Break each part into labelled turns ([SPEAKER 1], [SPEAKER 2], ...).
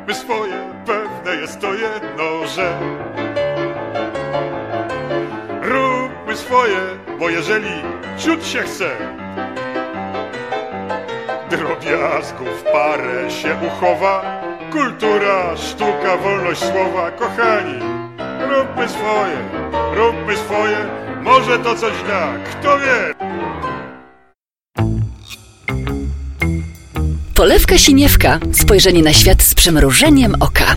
[SPEAKER 1] Róbmy swoje, pewne jest to jedno, że róbmy swoje, bo jeżeli ciut się chce, drobiazgów parę się uchowa. Kultura, sztuka, wolność słowa, kochani, róbmy swoje, może to coś da, kto wie.
[SPEAKER 2] Polewka Siniewka. Spojrzenie na świat z przymrużeniem oka.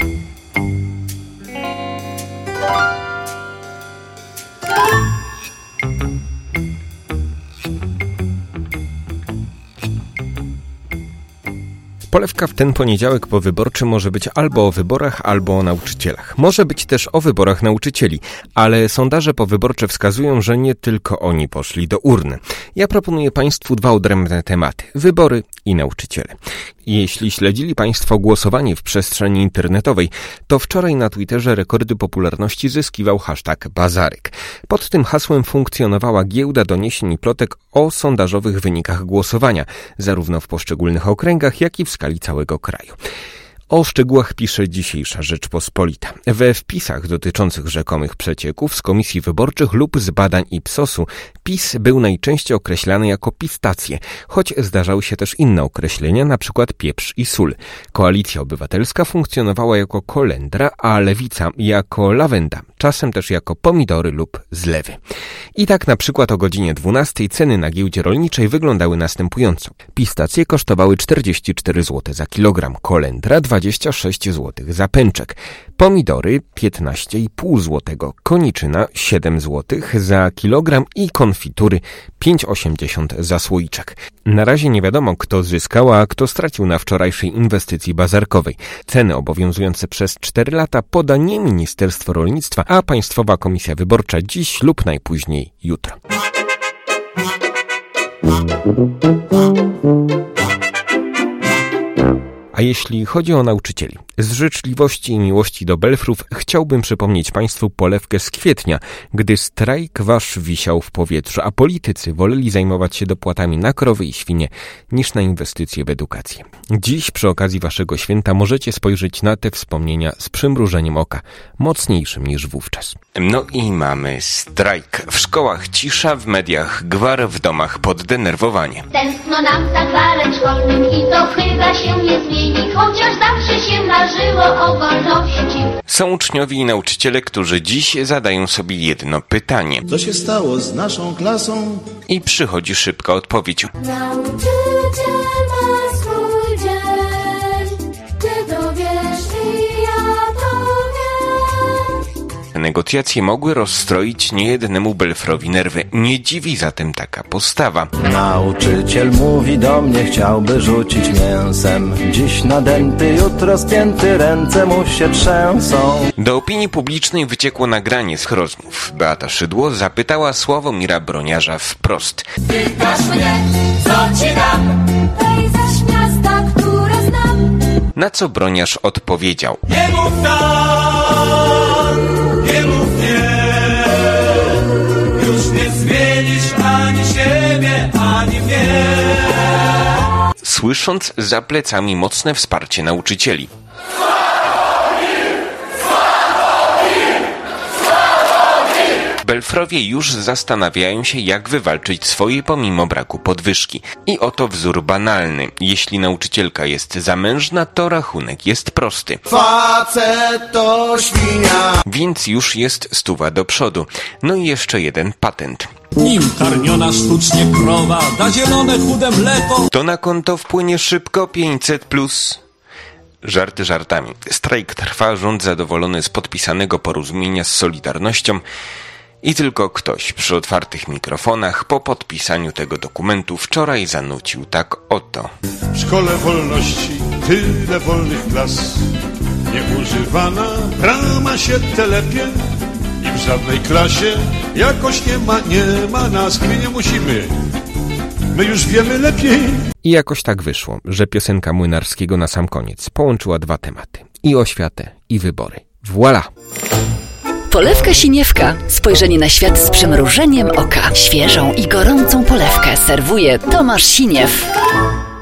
[SPEAKER 3] Polewka w ten poniedziałek powyborczy może być albo o wyborach, albo o nauczycielach. Może być też o wyborach nauczycieli, ale sondaże powyborcze wskazują, że nie tylko oni poszli do urny. Ja proponuję Państwu dwa odrębne tematy: wybory i nauczyciele. Jeśli śledzili Państwo głosowanie w przestrzeni internetowej, to wczoraj na Twitterze rekordy popularności zyskiwał hashtag Bazaryk. Pod tym hasłem funkcjonowała giełda doniesień i plotek o sondażowych wynikach głosowania, zarówno w poszczególnych okręgach, jak i w skali całego kraju. O szczegółach pisze dzisiejsza Rzeczpospolita. We wpisach dotyczących rzekomych przecieków z komisji wyborczych lub z badań Ipsosu PiS był najczęściej określany jako pistacje, choć zdarzały się też inne określenia, np. pieprz i sól. Koalicja Obywatelska funkcjonowała jako kolendra, a Lewica jako lawenda, czasem też jako pomidory lub zlewy. I tak na przykład o godzinie 12 ceny na giełdzie rolniczej wyglądały następująco. Pistacje kosztowały 44 zł za kilogram, kolendra 26 zł za pęczek, pomidory 15,5 zł, koniczyna 7 zł za kilogram i konfitury 5,80 za słoiczek. Na razie nie wiadomo, kto zyskał, a kto stracił na wczorajszej inwestycji bazarkowej. Ceny obowiązujące przez 4 lata poda nie Ministerstwo Rolnictwa, a Państwowa Komisja Wyborcza dziś lub najpóźniej jutro. A jeśli chodzi o nauczycieli, z życzliwości i miłości do belfrów chciałbym przypomnieć Państwu polewkę z kwietnia, gdy strajk wasz wisiał w powietrzu, a politycy woleli zajmować się dopłatami na krowy i świnie niż na inwestycje w edukację. Dziś przy okazji waszego święta możecie spojrzeć na te wspomnienia z przymrużeniem oka, mocniejszym niż wówczas.
[SPEAKER 4] No i mamy strajk. W szkołach cisza, w mediach gwar, w domach poddenerwowanie.
[SPEAKER 5] Tęskno nam za gwarem szkolnym i to chyba się nie zmieni, chociaż zawsze się marzyło o wolności.
[SPEAKER 4] Są uczniowie i nauczyciele, którzy dziś zadają sobie jedno pytanie.
[SPEAKER 6] Co się stało z naszą klasą?
[SPEAKER 4] I przychodzi szybka odpowiedź.
[SPEAKER 5] Nauczyciel ma swój dzień, ty to wiesz i ja to wiem.
[SPEAKER 4] Negocjacje mogły rozstroić niejednemu belfrowi nerwy. Nie dziwi zatem taka postawa.
[SPEAKER 6] Nauczyciel mówi do mnie, chciałby rzucić mięsem. Dziś nadęty, jutro spięty, ręce mu się trzęsą.
[SPEAKER 4] Do opinii publicznej wyciekło nagranie z rozmów. Beata Szydło zapytała Sławomira Broniarza wprost.
[SPEAKER 5] Pytasz mnie, co ci dam? Tej zaś miasta, które znam.
[SPEAKER 4] Na co Broniarz odpowiedział.
[SPEAKER 7] Nie mów tak, nie mów nie. Już nie zmienisz ani siebie, ani mnie.
[SPEAKER 4] Słysząc za plecami mocne wsparcie nauczycieli. Belfrowie już zastanawiają się, jak wywalczyć swoje pomimo braku podwyżki. I oto wzór banalny. Jeśli nauczycielka jest zamężna, to rachunek jest prosty.
[SPEAKER 6] Facet to świnia.
[SPEAKER 4] Więc już jest 100 do przodu. No i jeszcze jeden patent.
[SPEAKER 7] Nim karmiona sztucznie krowa da zielone chude mleko.
[SPEAKER 4] To na konto wpłynie szybko 500+. Żarty żartami. Strajk trwa, rząd zadowolony z podpisanego porozumienia z Solidarnością i tylko ktoś przy otwartych mikrofonach po podpisaniu tego dokumentu wczoraj zanucił tak oto.
[SPEAKER 1] W szkole wolności tyle wolnych klas, nieużywana brama się telepie i w żadnej klasie jakoś nie ma nas, my nie musimy, my już wiemy lepiej.
[SPEAKER 3] I jakoś tak wyszło, że piosenka Młynarskiego na sam koniec połączyła dwa tematy. I oświatę, i wybory. Voilà!
[SPEAKER 2] Polewka Siniewka. Spojrzenie na świat z przymrużeniem oka. Świeżą i gorącą polewkę serwuje Tomasz Siniew.